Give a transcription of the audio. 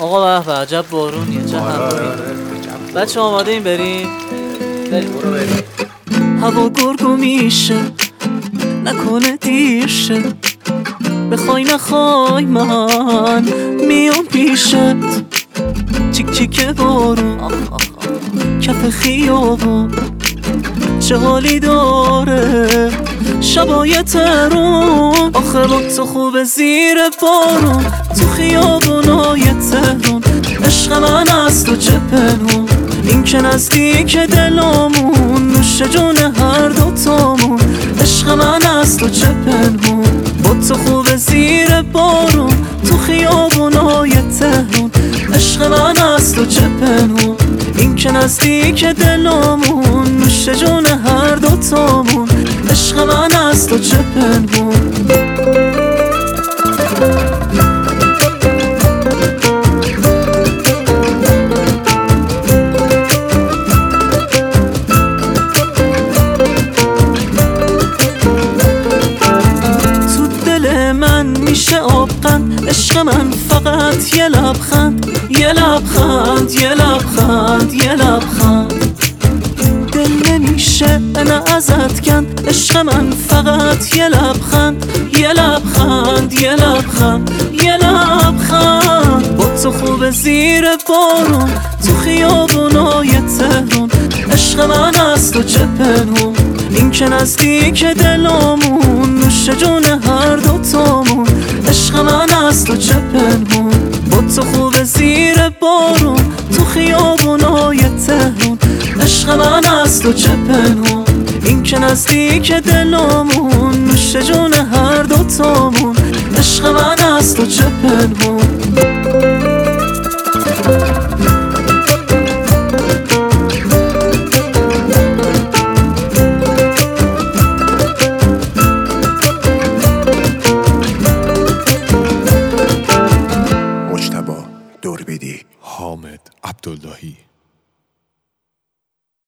آقا به عجب بارونیه، چه هوایی. بچه آماده این بریم؟ برو بریم. هوا گرگو میشه نکنه دیر شه، بخوای نخوای من میام پیشت. چیک چیک بارون کف خیابون چه حالی داره شبای تهرون. آخه با تو خوبه زیر بارون تو خیابونای تهرون. عشق من از تو چه پنهون، این که نزدیک دلامون، نوش جون هر دوتامون. عشق من از تو چه پنهون، با تو خوبه زیر بارون تو خیابونای تهرون. عشق من از تو چه پنهون، این که نزدیک دلامون، نوش جون هر دوتامون. عشق من از تو چه پنهون. تو دل من میشه آبقند، عشق من فقط یه لبخند، یه لبخند، یه لبخند، یه لبخند. دل نمیشه انا ازت کند، عشق من فقط یه لبخند، یه لبخند، یه لبخند، یه لبخند. با تو خوبه زیر بارون تو خیابونای تهرون. عشق من از تو چه پنهون، این که نزدیک دلامون، نوش جون هر دوتامون. عشق من از تو چه پنهون، با تو خوبه زیر بارون تو خیابونای تهرون. عشق من از تو چه پنهون، این که نزدیک دلامون، نوش جون هر دوتامون. عشق من از تو چه پنهون. مجتبی دوربیدی، حامد عبداللهی.